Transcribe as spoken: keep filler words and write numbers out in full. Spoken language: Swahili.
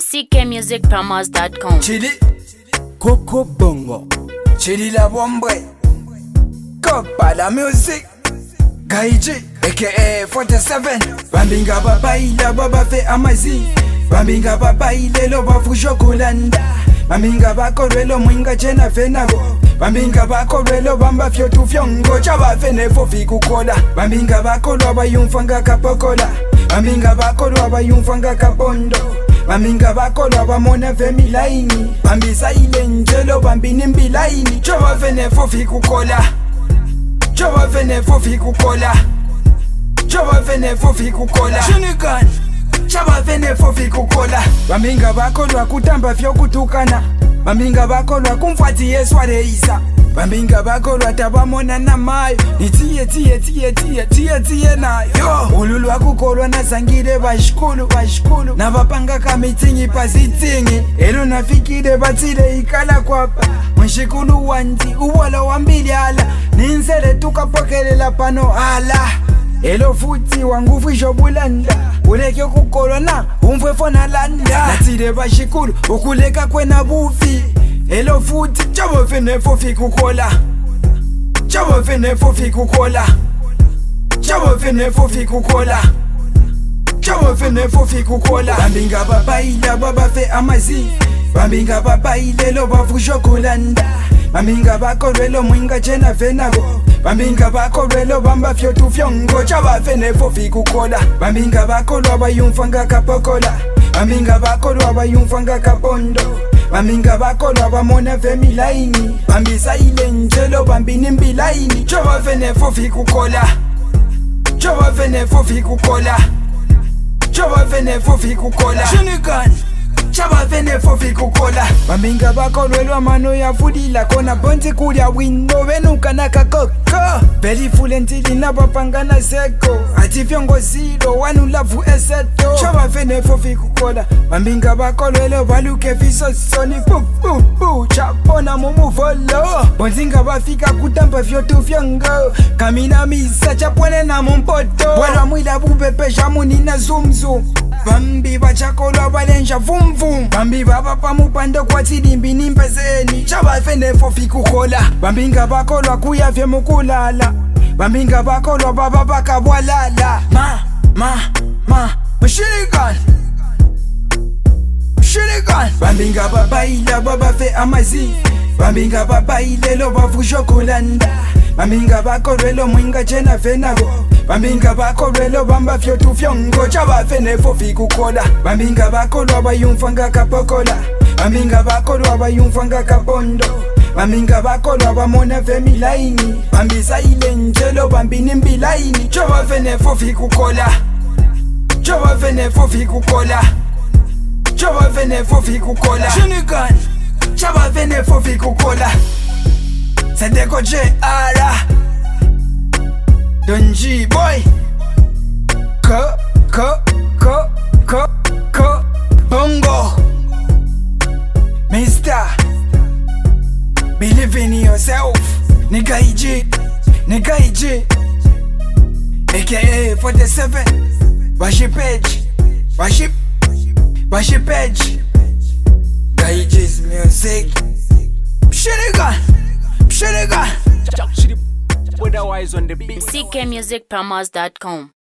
C K music promos dot com. Chili, Coco Bongo, Chili la Bombre, Copa la music, Gaiji, aka forty-seven. Bambinga baba ila baba fe amazi. Bambinga baba ile lo bafu chokolanda. Bambinga bako relo mwinga chena fenago. Bambinga bako relo bamba fyo tu fyongo. Chaba fene fofi kukola. Bambinga bako lo abayumfanga kapokola. Bambinga bako lo abayumfanga kapondo. Bambinga bako lo abamona fe milaini. Bambisa ile njelo bambini mbilaini. Chaba fene fofi kukola. Chaba fene fofi kukola. Chaba fene fofi kukola. Shinigan Chaba fene fofi kukola. Bambinga bako lo akutamba fyo kutukana. Bambinga bako lo akumfati Yesu areisa. Bambinga bako lo atabamona na mayo. Nitiye tiye tiye tiye tiye tiye na yo. Ululu akukolwa na zangire bashikulu bashikulu. Na bapanga kamitingi pasitingi. Elo nafikire batile ikala kwapa. Mshikulu wanti uwala wambili ala. Ninzele tukapokelela pano ala. Elo futi wangufu ishobulanda. Uleke kukolwa na umfwe fona landa. Natire bashikulu ukuleka kwena bufi. Elo futi chabo fene fofi kukola. Chabo fene fofi kukola. Chabo fene fofi kukola. Chabo fene fofi kukola. Bambinga baba ila baba fe amazi. Bambinga baba ile lo bafu chokolanda. Bambinga bako relo mwinga chena fenago. Bambinga bako relo bamba fyo tu fyongo. Chaba fene fofi kukola. Bambinga bako lo abayumfanga kapokola. Bambinga bako lo abayumfanga kapondo. Bambinga bako lo abamona fe milaini. Bambisa ile njelo bambini mbilaini. Chaba fene fofi kukola. Chaba fene fofi kukola. Chaba fene fofi kukola. Shinigan Chaba fene fofi kukola. Bambinga bako lwelwa mano ya fudila. Kona bonti kulia windo venuka na kakoko. Beli fule ntili na bapanga na seko. Ati fyongo zilo wanu lavu eseto. Chaba fene fofi kukola. Bambinga bako lwelo baluke fiso soni. Bu bu bu chapona mumu follow. Bonzinga bafika kutamba fyotu fyongo. Kamina misa chapone na mumpoto. Bwela mwila bubepe jamuni na zoom zoom. Bambi bachakolwa balenja vum vum. Bambi baba pamupando kwa tidimbi nimpezeni. Chaba fene fofi kukola. Bambinga bakolwa kuya vye mukulala. Bambinga bakolwa baba baka walala. Ma, ma, ma, mashinigan Mashinigan Bambinga baba ila baba fe amazi. Bambinga baba ile lo bafu chokolanda. Bambinga bako relo mwinga chena fenago. Bambinga bako relo bamba fyo tu fyongo. Chaba fene fofi kukola. Bambinga bako lo abayumfanga kapokola. Bambinga bako lo abayumfanga kapondo. Bambinga bako lo abamona fe milaini. Bambisa ile njelo bambini mbilaini. Chaba fene fofi kukola. Chaba fene fofi kukola. Chaba fene fofi kukola. Shinigan Chaba fene fofi kukola. Sedeko J R Donji boy. Ko, ko, ko, ko, ko Bongo Mister Believe in yourself. Nigga I G Nigga I G aka forty-seven. Washi page Washi Washi page Gaiji's music. Shinigan Shinigan C K music promos dot com.